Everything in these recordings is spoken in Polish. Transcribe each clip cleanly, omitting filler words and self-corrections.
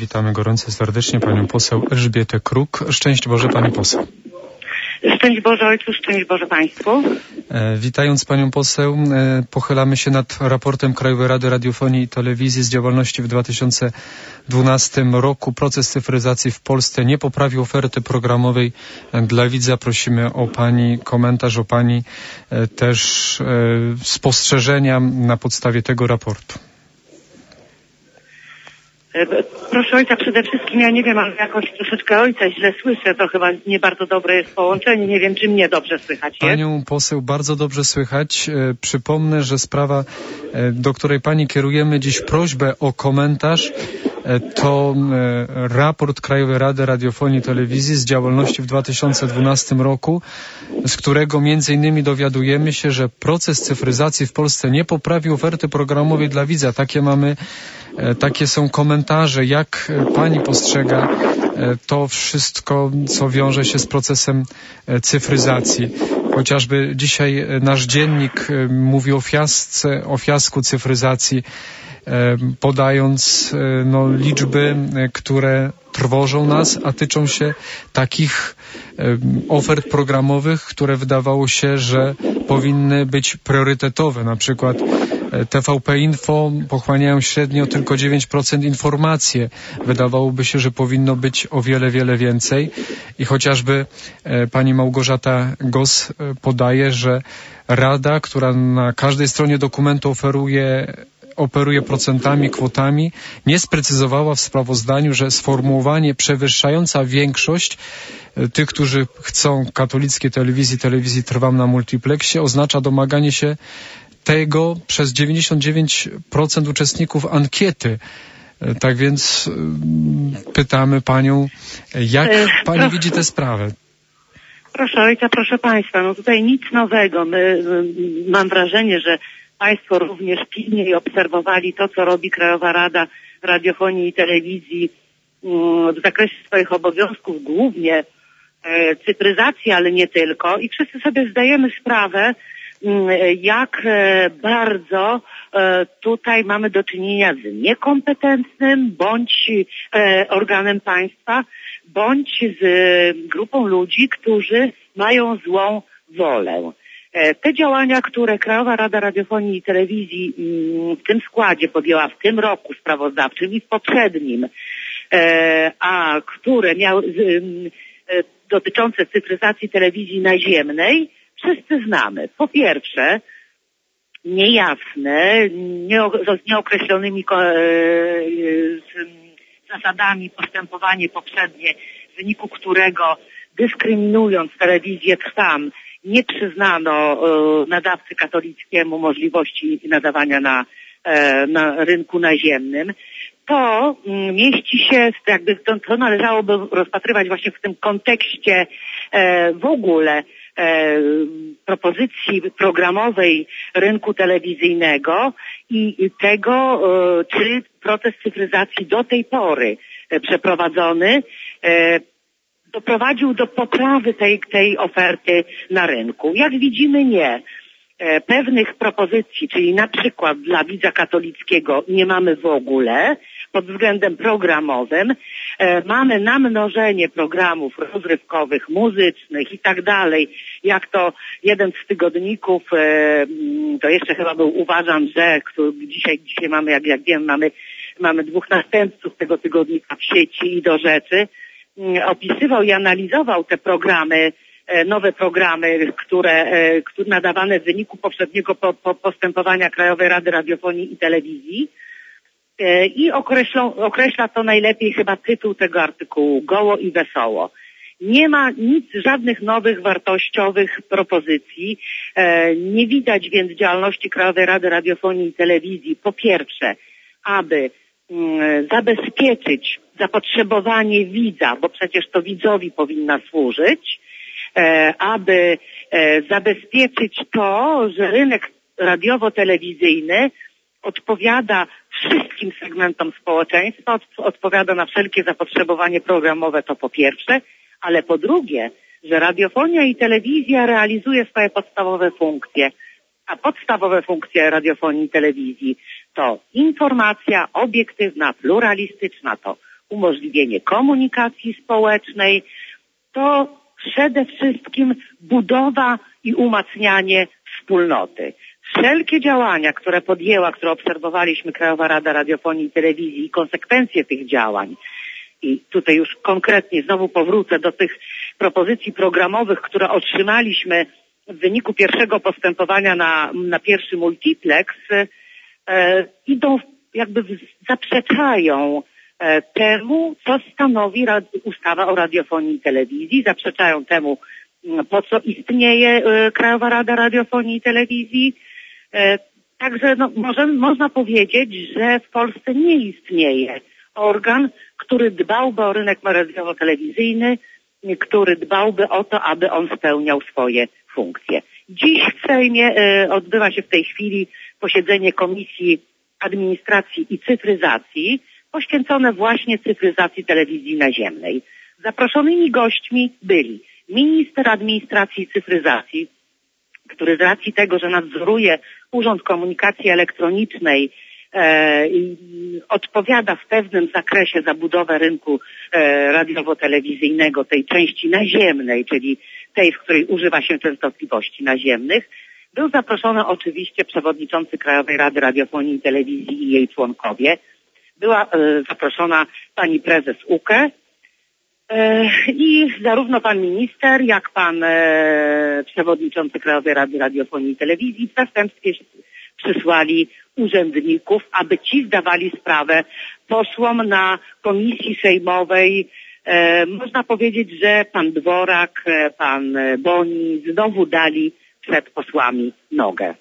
witamy gorąco serdecznie panią poseł Elżbietę Kruk. Szczęść Boże pani poseł. Szczęść Boże Ojcu, szczęść Boże Państwu. Witając panią poseł, pochylamy się nad raportem Krajowej Rady Radiofonii i Telewizji z działalności w 2012 roku. Proces cyfryzacji w Polsce nie poprawił oferty programowej dla widza. Prosimy o pani komentarz, o pani też spostrzeżenia na podstawie tego raportu. Proszę Ojca, przede wszystkim ja nie wiem, ale jakoś troszeczkę Ojca źle słyszę, to chyba nie bardzo dobre jest połączenie, nie wiem, czy mnie dobrze słychać jest. Panią poseł bardzo dobrze słychać. Przypomnę, że sprawa, do której pani kierujemy dziś prośbę o komentarz, to raport Krajowej Rady Radiofonii i Telewizji z działalności w 2012 roku, z którego między innymi dowiadujemy się, że proces cyfryzacji w Polsce nie poprawił oferty programowej dla widza. Takie są komentarze. Jak pani postrzega to wszystko, co wiąże się z procesem cyfryzacji? Chociażby dzisiaj nasz dziennik mówi o fiasku cyfryzacji, podając liczby, które trwożą nas, a tyczą się takich ofert programowych, które wydawało się, że powinny być priorytetowe. Na przykład TVP Info pochłaniają średnio tylko 9% informacji. Wydawałoby się, że powinno być o wiele, wiele więcej. I chociażby pani Małgorzata Gos podaje, że Rada, która na każdej stronie dokumentu operuje procentami, kwotami, nie sprecyzowała w sprawozdaniu, że sformułowanie przewyższająca większość tych, którzy chcą katolickiej telewizji Trwam na multiplexie, oznacza domaganie się tego przez 99% uczestników ankiety. Tak więc pytamy panią, jak pani widzi tę sprawę? Proszę Ojca, proszę Państwa, tutaj nic nowego. Mam wrażenie, że Państwo również pilniej obserwowali to, co robi Krajowa Rada Radiofonii i Telewizji w zakresie swoich obowiązków, głównie cyfryzacji, ale nie tylko. I wszyscy sobie zdajemy sprawę, jak bardzo tutaj mamy do czynienia z niekompetentnym bądź organem państwa, bądź z grupą ludzi, którzy mają złą wolę. Te działania, które Krajowa Rada Radiofonii i Telewizji w tym składzie podjęła w tym roku sprawozdawczym i w poprzednim, a które dotyczące cyfryzacji telewizji naziemnej, wszyscy znamy. Po pierwsze, niejasne, z nieokreślonymi zasadami postępowanie poprzednie, w wyniku którego dyskryminując telewizję Trwam, nie przyznano nadawcy katolickiemu możliwości nadawania na rynku naziemnym. To mieści się, to należałoby rozpatrywać właśnie w tym kontekście w ogóle propozycji programowej rynku telewizyjnego i tego, czy proces cyfryzacji do tej pory przeprowadzony doprowadził do poprawy tej oferty na rynku. Jak widzimy, nie. Pewnych propozycji, czyli na przykład dla widza katolickiego nie mamy w ogóle pod względem programowym. Mamy namnożenie programów rozrywkowych, muzycznych i tak dalej. Jak to jeden z tygodników, to jeszcze chyba był Uważam, że, który dzisiaj mamy, jak wiem, mamy dwóch następców tego tygodnika w sieci i do rzeczy, opisywał i analizował te programy, nowe programy, które nadawane w wyniku poprzedniego postępowania Krajowej Rady Radiofonii i Telewizji i określa to najlepiej chyba tytuł tego artykułu: Goło i wesoło. Nie ma nic, żadnych nowych wartościowych propozycji. Nie widać więc działalności Krajowej Rady Radiofonii i Telewizji, po pierwsze, aby zabezpieczyć zapotrzebowanie widza, bo przecież to widzowi powinna służyć, aby zabezpieczyć to, że rynek radiowo-telewizyjny odpowiada wszystkim segmentom społeczeństwa, odpowiada na wszelkie zapotrzebowanie programowe, to po pierwsze, ale po drugie, że radiofonia i telewizja realizuje swoje podstawowe funkcje, a podstawowe funkcje radiofonii i telewizji to informacja obiektywna, pluralistyczna, to umożliwienie komunikacji społecznej, to przede wszystkim budowa i umacnianie wspólnoty. Wszelkie działania, które które obserwowaliśmy, Krajowa Rada Radiofonii i Telewizji i konsekwencje tych działań, i tutaj już konkretnie znowu powrócę do tych propozycji programowych, które otrzymaliśmy w wyniku pierwszego postępowania na pierwszy multiplex, idą zaprzeczają temu, co stanowi ustawa o radiofonii i telewizji, zaprzeczają temu, po co istnieje Krajowa Rada Radiofonii i Telewizji. Także można powiedzieć, że w Polsce nie istnieje organ, który dbałby o rynek radiowo-telewizyjny, który dbałby o to, aby on spełniał swoje funkcje. Dziś w Sejmie odbywa się w tej chwili posiedzenie Komisji Administracji i Cyfryzacji poświęcone właśnie cyfryzacji telewizji naziemnej. Zaproszonymi gośćmi byli minister administracji i cyfryzacji, który z racji tego, że nadzoruje Urząd Komunikacji Elektronicznej, odpowiada w pewnym zakresie za budowę rynku radiowo-telewizyjnego, tej części naziemnej, czyli tej, w której używa się częstotliwości naziemnych. Był zaproszony oczywiście przewodniczący Krajowej Rady Radiofonii i Telewizji i jej członkowie. Była zaproszona pani prezes UKE i zarówno pan minister, jak pan przewodniczący Krajowej Rady Radiofonii i Telewizji w zastępstwie przysłali urzędników, aby ci zdawali sprawę posłom na komisji sejmowej. Można powiedzieć, że pan Dworak, pan Boni znowu dali przed posłami nogę.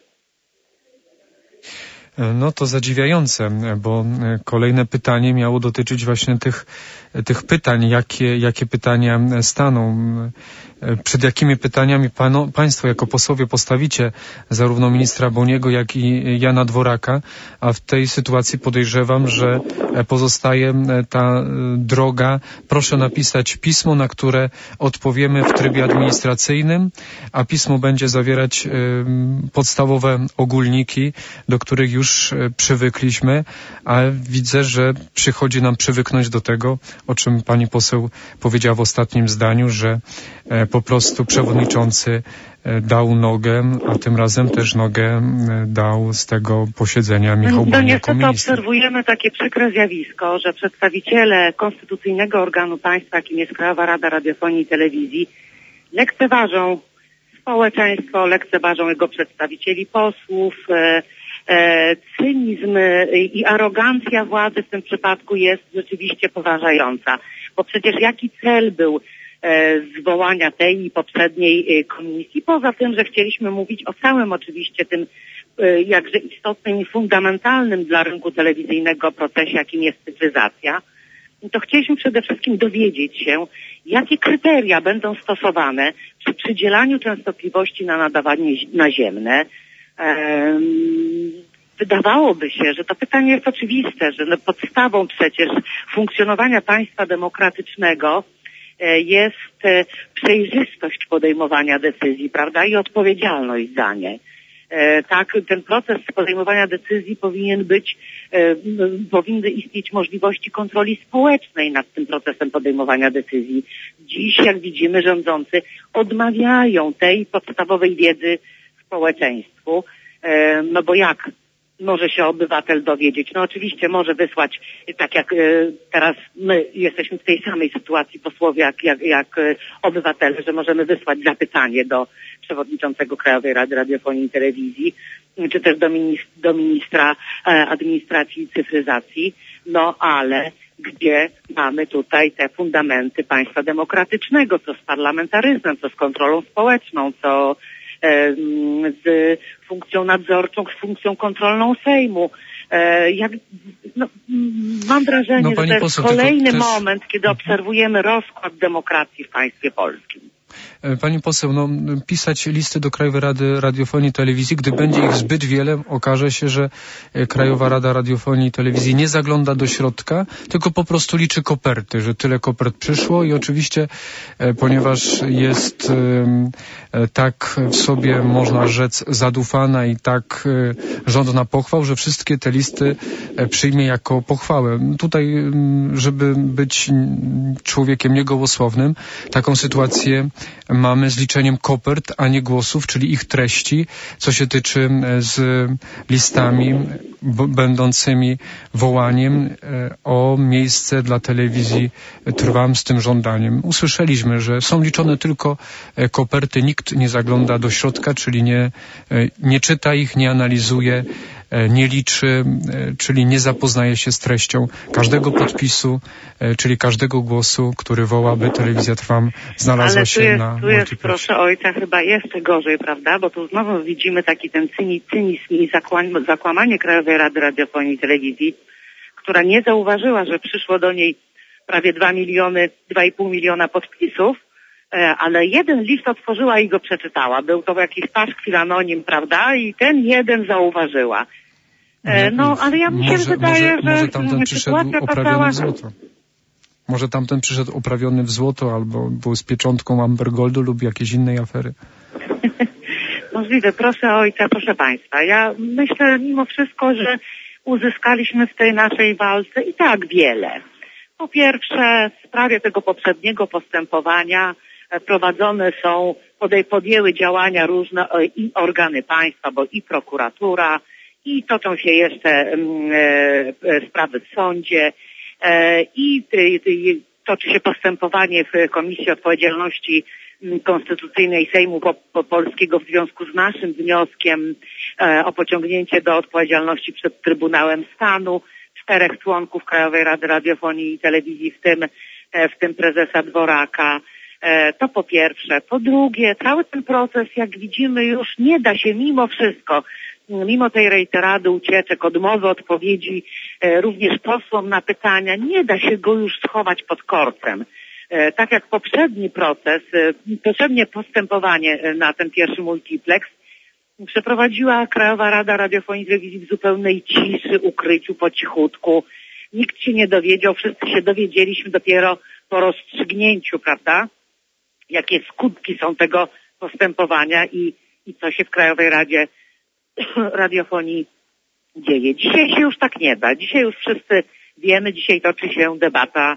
No to zadziwiające, bo kolejne pytanie miało dotyczyć właśnie tych pytań. Jakie pytania staną? Przed jakimi pytaniami Państwo jako posłowie postawicie zarówno ministra Boniego, jak i Jana Dworaka, a w tej sytuacji podejrzewam, że pozostaje ta droga. Proszę napisać pismo, na które odpowiemy w trybie administracyjnym, a pismo będzie zawierać podstawowe ogólniki, do których już przywykliśmy, a widzę, że przychodzi nam przywyknąć do tego, o czym pani poseł powiedziała w ostatnim zdaniu, że po prostu przewodniczący dał nogę, a tym razem też nogę dał z tego posiedzenia Michał Boń jako minister. Obserwujemy takie przykre zjawisko, że przedstawiciele konstytucyjnego organu państwa, jakim jest Krajowa Rada Radiofonii i Telewizji, lekceważą społeczeństwo, lekceważą jego przedstawicieli, posłów. Cynizm i arogancja władzy w tym przypadku jest rzeczywiście porażająca. Bo przecież jaki cel był zwołania tej i poprzedniej komisji? Poza tym, że chcieliśmy mówić o całym oczywiście tym jakże istotnym i fundamentalnym dla rynku telewizyjnego procesie, jakim jest cyfryzacja, to chcieliśmy przede wszystkim dowiedzieć się, jakie kryteria będą stosowane przy przydzielaniu częstotliwości na nadawanie naziemne. Wydawałoby się, że to pytanie jest oczywiste, że podstawą przecież funkcjonowania państwa demokratycznego jest przejrzystość podejmowania decyzji, prawda, i odpowiedzialność za nie. Tak, ten proces podejmowania decyzji powinny istnieć możliwości kontroli społecznej nad tym procesem podejmowania decyzji. Dziś, jak widzimy, rządzący odmawiają tej podstawowej wiedzy społeczeństwu, no bo jak może się obywatel dowiedzieć? No oczywiście może wysłać, tak jak teraz my jesteśmy w tej samej sytuacji posłowie jak obywatele, że możemy wysłać zapytanie do przewodniczącego Krajowej Rady Radiofonii i Telewizji, czy też do ministra administracji i cyfryzacji, no ale gdzie mamy tutaj te fundamenty państwa demokratycznego, co z parlamentaryzmem, co z kontrolą społeczną, co z funkcją nadzorczą, z funkcją kontrolną Sejmu. Mam wrażenie, że to jest kolejny moment, kiedy obserwujemy rozkład demokracji w państwie polskim. Pani poseł, pisać listy do Krajowej Rady Radiofonii i Telewizji, gdy będzie ich zbyt wiele, okaże się, że Krajowa Rada Radiofonii i Telewizji nie zagląda do środka, tylko po prostu liczy koperty, że tyle kopert przyszło i oczywiście, ponieważ jest tak w sobie, można rzec, zadufana i tak żądna pochwał, że wszystkie te listy przyjmie jako pochwałę. Tutaj, żeby być człowiekiem niegołosłownym, taką sytuację mamy z liczeniem kopert, a nie głosów, czyli ich treści, co się tyczy z listami będącymi wołaniem o miejsce dla telewizji Trwam z tym żądaniem. Usłyszeliśmy, że są liczone tylko koperty, nikt nie zagląda do środka, czyli nie czyta ich, nie analizuje, nie liczy, czyli nie zapoznaje się z treścią każdego podpisu, czyli każdego głosu, który woła, by telewizja Trwam znalazła się na tu jest, proszę ojca, chyba jeszcze gorzej, prawda? Bo tu znowu widzimy taki ten cynizm i zakłamanie Krajowej Rady Radiofonii i Telewizji, która nie zauważyła, że przyszło do niej prawie 2,5 miliona podpisów, ale jeden list otworzyła i go przeczytała. Był to jakiś paszkwil anonim, prawda? I ten jeden zauważyła. Ale ja mi się wydaje, że może tamten przyszedł oprawiony w złoto. Może tamten przyszedł oprawiony w złoto albo był z pieczątką Amber Goldu lub jakiejś innej afery. Możliwe. Proszę ojca, proszę państwa. Ja myślę mimo wszystko, że uzyskaliśmy w tej naszej walce i tak wiele. Po pierwsze, w sprawie tego poprzedniego postępowania prowadzone są, podjęły działania różne i organy państwa, bo i prokuratura, i toczą się jeszcze sprawy w sądzie, i toczy się postępowanie w Komisji Odpowiedzialności Konstytucyjnej Sejmu Polskiego w związku z naszym wnioskiem o pociągnięcie do odpowiedzialności przed Trybunałem Stanu 4 członków Krajowej Rady Radiofonii i Telewizji, w tym prezesa Dworaka. To po pierwsze. Po drugie, cały ten proces, jak widzimy, już nie da się mimo wszystko, mimo tej reiterady ucieczek, odmowy odpowiedzi również posłom na pytania, nie da się go już schować pod korcem. Tak jak poprzedni proces, poprzednie postępowanie na ten pierwszy multiplex przeprowadziła Krajowa Rada Radiofonii i Telewizji w zupełnej ciszy, ukryciu, po cichutku. Nikt się nie dowiedział, wszyscy się dowiedzieliśmy dopiero po rozstrzygnięciu, prawda? Jakie skutki są tego postępowania i co się w Krajowej Radzie Radiofonii dzieje. Dzisiaj się już tak nie da. Dzisiaj już wszyscy wiemy, dzisiaj toczy się debata,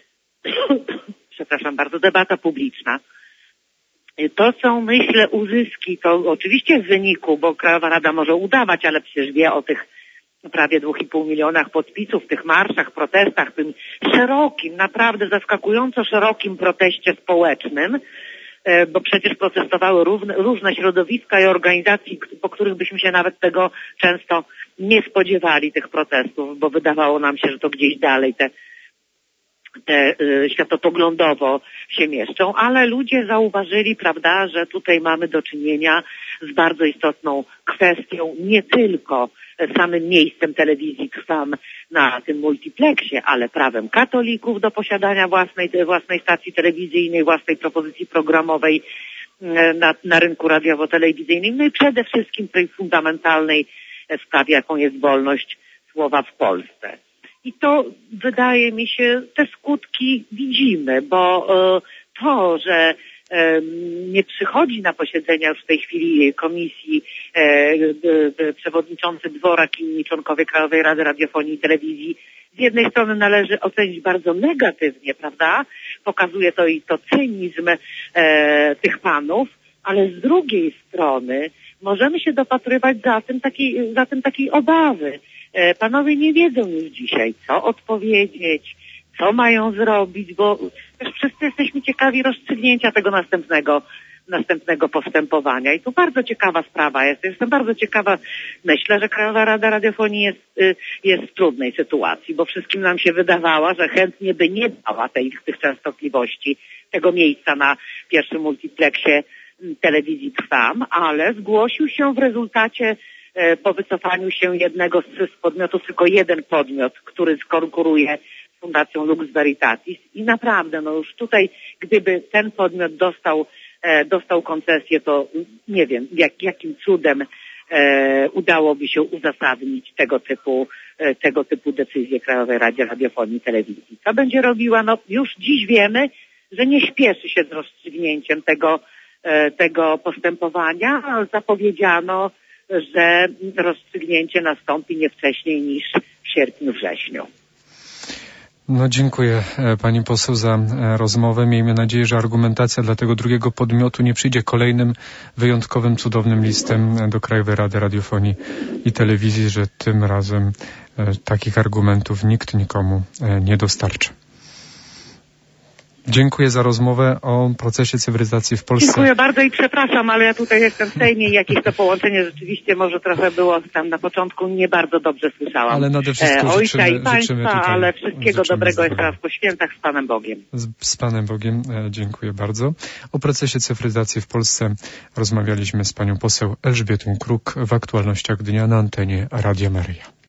debata publiczna. To są, myślę, uzyski, to oczywiście w wyniku, bo Krajowa Rada może udawać, ale przecież wie o tych prawie 2,5 milionach podpisów, tych marszach, protestach, tym szerokim, naprawdę zaskakująco szerokim proteście społecznym, bo przecież protestowały różne środowiska i organizacje, po których byśmy się nawet tego często nie spodziewali, tych protestów, bo wydawało nam się, że to gdzieś dalej te światopoglądowo się mieszczą, ale ludzie zauważyli, prawda, że tutaj mamy do czynienia z bardzo istotną kwestią, nie tylko samym miejscem telewizji Trwam na tym multiplexie, ale prawem katolików do posiadania własnej stacji telewizyjnej, własnej propozycji programowej na rynku radiowo-telewizyjnym, no i przede wszystkim tej fundamentalnej sprawie, jaką jest wolność słowa w Polsce. I to, wydaje mi się, te skutki widzimy, bo to, że nie przychodzi na posiedzenia już w tej chwili komisji przewodniczący Dworak i inni członkowie Krajowej Rady Radiofonii i Telewizji, z jednej strony należy ocenić bardzo negatywnie, prawda? Pokazuje to i to cynizm tych panów, ale z drugiej strony możemy się dopatrywać zatem takiej obawy. Panowie nie wiedzą już dzisiaj, co odpowiedzieć, co mają zrobić, bo też wszyscy jesteśmy ciekawi rozstrzygnięcia tego następnego postępowania. I tu bardzo ciekawa sprawa jest. Jestem bardzo ciekawa. Myślę, że Krajowa Rada Radiofonii jest w trudnej sytuacji, bo wszystkim nam się wydawało, że chętnie by nie dała tych częstotliwości, tego miejsca na pierwszym multiplexie telewizji Trwam, ale zgłosił się w rezultacie po wycofaniu się jednego z podmiotów, tylko jeden podmiot, który skonkuruje z Fundacją Lux Veritatis i naprawdę, no już tutaj, gdyby ten podmiot dostał dostał koncesję, to nie wiem, jakim cudem udałoby się uzasadnić tego typu decyzje Krajowej Radzie Radiofonii i Telewizji. Co będzie robiła? No już dziś wiemy, że nie śpieszy się z rozstrzygnięciem tego postępowania. Zapowiedziano, że rozstrzygnięcie nastąpi nie wcześniej niż w sierpniu-wrześniu. No dziękuję pani poseł za rozmowę. Miejmy nadzieję, że argumentacja dla tego drugiego podmiotu nie przyjdzie kolejnym wyjątkowym, cudownym listem do Krajowej Rady Radiofonii i Telewizji, że tym razem takich argumentów nikt nikomu nie dostarczy. Dziękuję za rozmowę o procesie cyfryzacji w Polsce. Dziękuję bardzo i przepraszam, ale ja tutaj jestem w Sejmie i jakieś to połączenie rzeczywiście może trochę było tam na początku, nie bardzo dobrze słyszałam. Ale nade wszystko Ojca i Państwa, tutaj, ale wszystkiego dobrego jeszcze raz po świętach z Panem Bogiem. Z Panem Bogiem, dziękuję bardzo. O procesie cyfryzacji w Polsce rozmawialiśmy z panią poseł Elżbietą Kruk w aktualnościach dnia na antenie Radia Maryja.